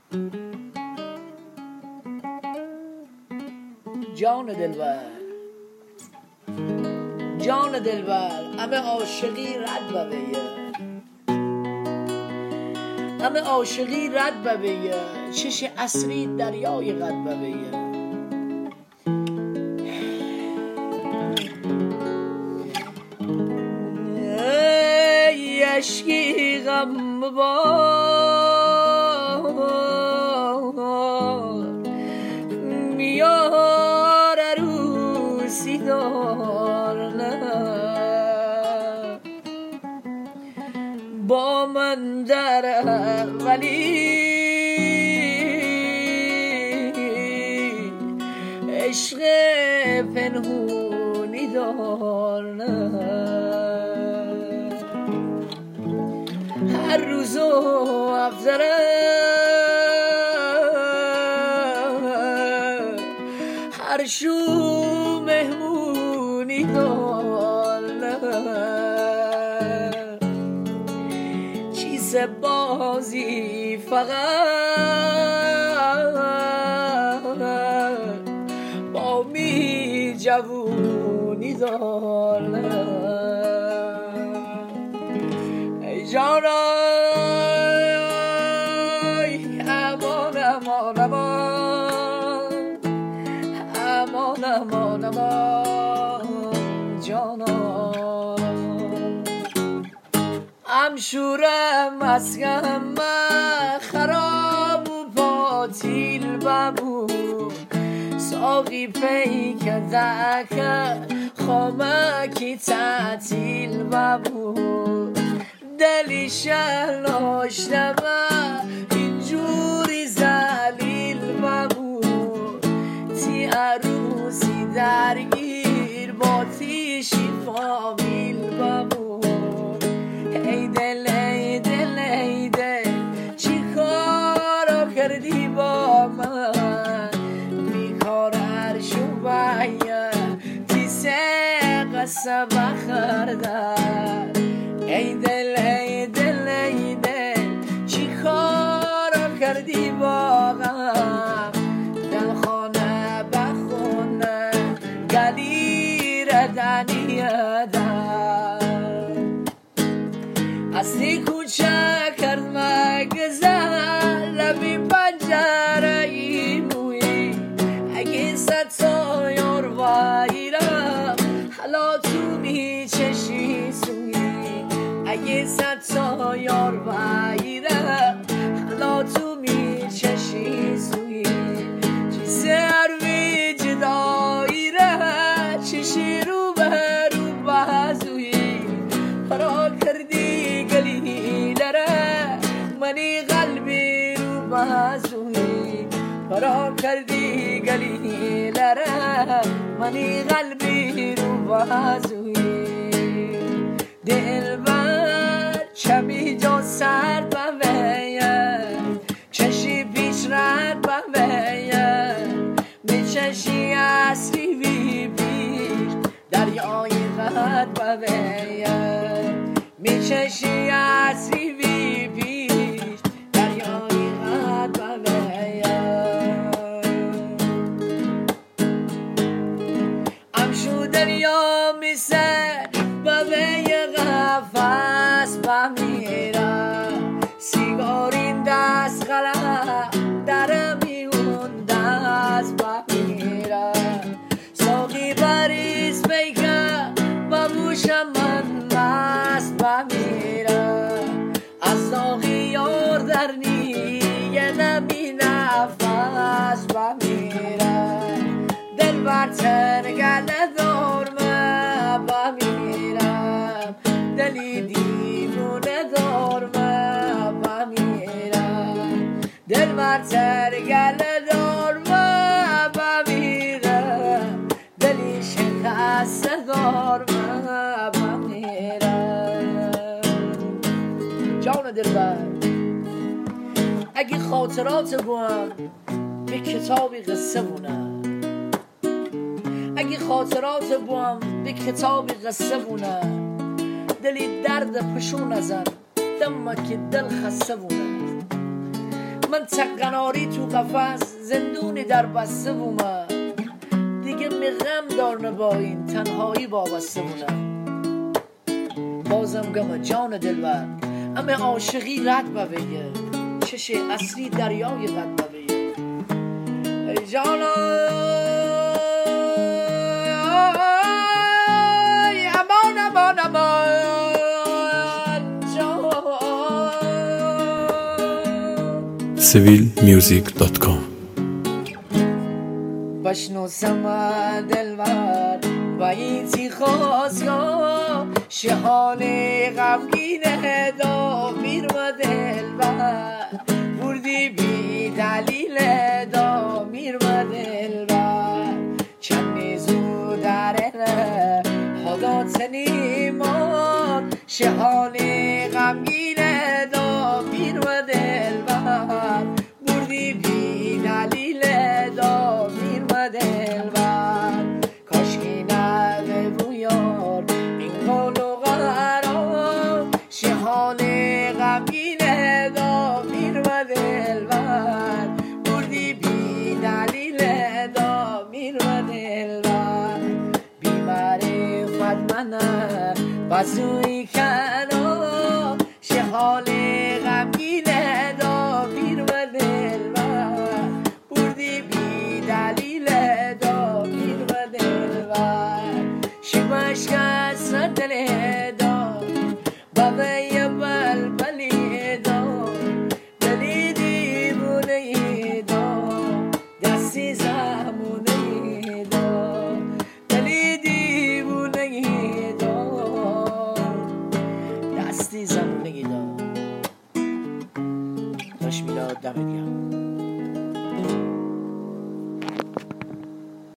جان دلبر جان دلبر همه عاشقی رد ببیه همه عاشقی رد ببیه چش اصری دریای قد ببیه اشکی غم بار میار عروسی دار با من در ولی عشق پنهونی دار هر روز و افزره هر شو مهمونی داره چیز بازی فقط با می جوونی داره جانای امان امان امان امان امان امان جانای امشورم مسکم خراب و باطیل ببو ساقی پیک دکه خامکی تعطیل ببو دلی شلاشتم اینجوری زلیل ببود تی عروسی درگیر با تیشی فامیل ببود ای دل ای دل ای دل چی کارا کردی با من بیکار شو باید تی سه قصب خردن ای دل ای دل ای دل چی کارا کردی واقعا دل خانه بخونه گلی ردنی دن اصلی کوچه کرد مگزن لبی پنجره ای موی اگه ست سایار وایرم حالا تو می چشی سوی اگه ست سایار وایرم حالا تو می چشی سوی چی سروی جدایره چشی رو به رو بازوی فرا کردی گلی لره منی قلبی رو بازوی فرا کردی گلی لره منی قلبی رو بازوی دلبر چمی جا سر بویه چشی پیش رد بویه میچشی اصلی بی پیش دریای قد بویه میچشی اصلی بی پیش دریای قد بویه امشو دریا میسر بویه قفص بمیره سیگارین دست غلط در میون دست بمیره ساقی بریز بیکن ببوشم من مست بمیره از ساقی یار در نیه نمی نفس بمیره دل بر ترگل دارمه بمیرم دلی دیوونه دارمه بمیرم دل بر ترگل دارمه بمیرم دلی شکسته دارمه بمیرم جان دلبر اگه خاطرات گوهم به کتابی قصه مونه اگه خاطرات بوام به کتابی قصه بونه دلی درد پشون ازن دمه که دل خسته بونه من تقناری تو قفس زندونی در بسته بومم دیگه میغم دار با این تنهایی وابسته بونم بازم گم جان دلبر اما عاشقی رد بویه چش اصلی دریای رد بویه ای جانا امان امان امان جان civilmusic.com بشنو سما دلبر و این تی خواستگاه شهان غمگین دامیر و دلبر بردی بی دلیل دامیر و دلبر چند زود داره حدات نیمان شهان غمگین دامیر و دلبر بردی بی دلیل دامیر و دلبر کاشکی نده بویار این کن و قرار شهان غمگین دامیر و دلبر بردی بی دلیل دامیر و دلبر بی معرفت منه بزوی کنار شهان غمگین دامیر و دلبر بردی بی دلیل دامیر و دلبر شبش کس دل دار بابای بلبلی دار دلی دیوونه دار دستی زمونه دار دلی دیوونه دار دستی زمونه دار داشت میلاد دمت گرم